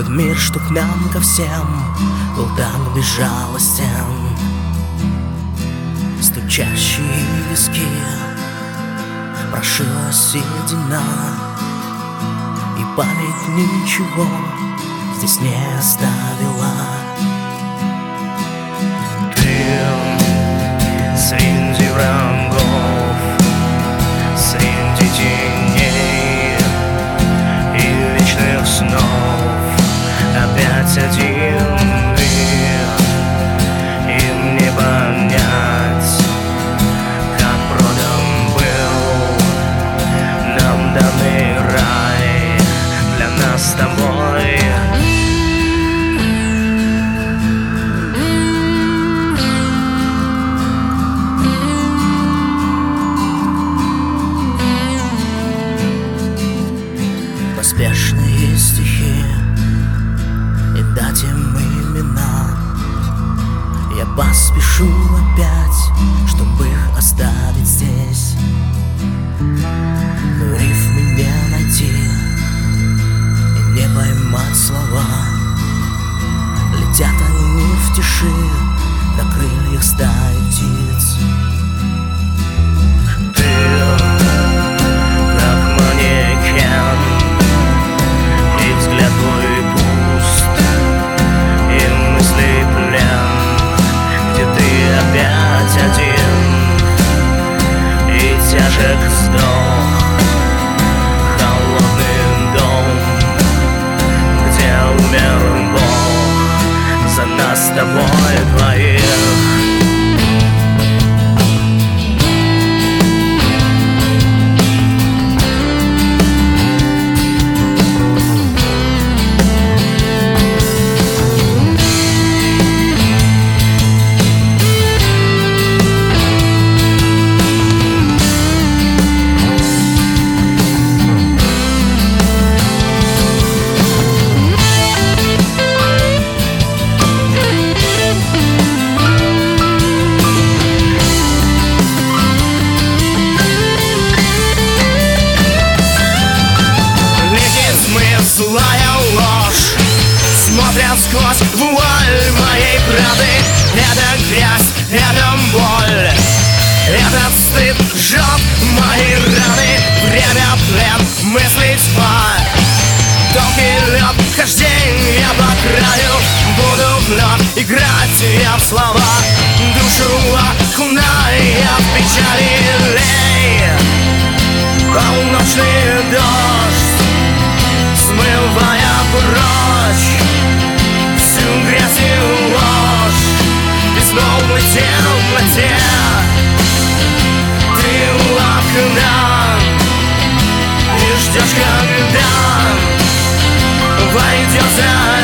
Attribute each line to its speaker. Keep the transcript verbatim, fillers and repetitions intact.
Speaker 1: Этот мир, что к нам ко всем был так безжалостен. Стучащие виски прошила седина, и память ничего здесь не оставила.
Speaker 2: Ты среди врагов, среди теней и вечных снов, опять один мир, им не понять, как продан был нам данный рай для нас с тобой.
Speaker 1: Поспешные стихи и дать им имена, я поспешу опять, чтобы их оставить здесь. Но рифмы не найти и не поймать слова. Летят они в тиши на крыльях стаи птиц.
Speaker 2: Тяжек вздох, холодный дом, где умер Бог за нас с тобой двоих. Злая ложь, смотрят сквозь вуаль моей правды. Это грязь, это боль, этот стыд жжет мои раны. Время плен, мысли тьма, тонкий лед, хождение по краю. Буду вновь играть я в слова, душу окуная в печали. Лей, полночный дождь, смывая прочь всю грязь и ложь в безмолвной темноте. Ты у окна и ждешь, когда войдет за